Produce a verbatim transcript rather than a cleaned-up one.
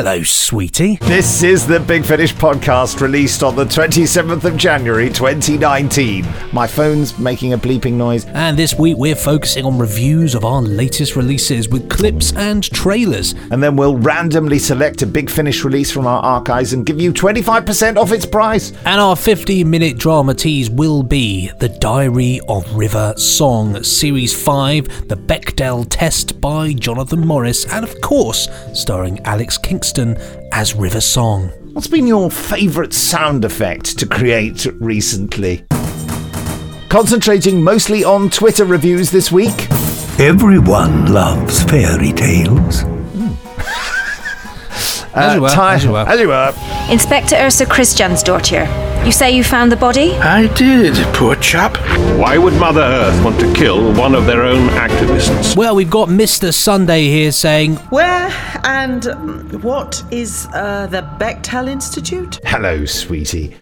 Hello, sweetie. This is the Big Finish podcast, released on the twenty-seventh of January twenty nineteen. My phone's making a bleeping noise. And this week we're focusing on reviews of our latest releases with clips and trailers. And then we'll randomly select a Big Finish release from our archives and give you twenty-five percent off its price. And our fifteen-minute drama tease will be The Diary of River Song, Series five, The Bechdel Test by Jonathan Morris, and of course, starring Alex Kingston as River Song. What's been your favourite sound effect to create recently? Concentrating mostly on Twitter reviews this week. Everyone loves fairy tales. As you were, Ty- as you were. As you were. Inspector Ursa Christiansdottir, you say you found the body? I did, poor chap. Why would Mother Earth want to kill one of their own activists? Well, we've got Mister Sunday here saying, Where and um, what is uh, the Bechdel Institute? Hello, sweetie.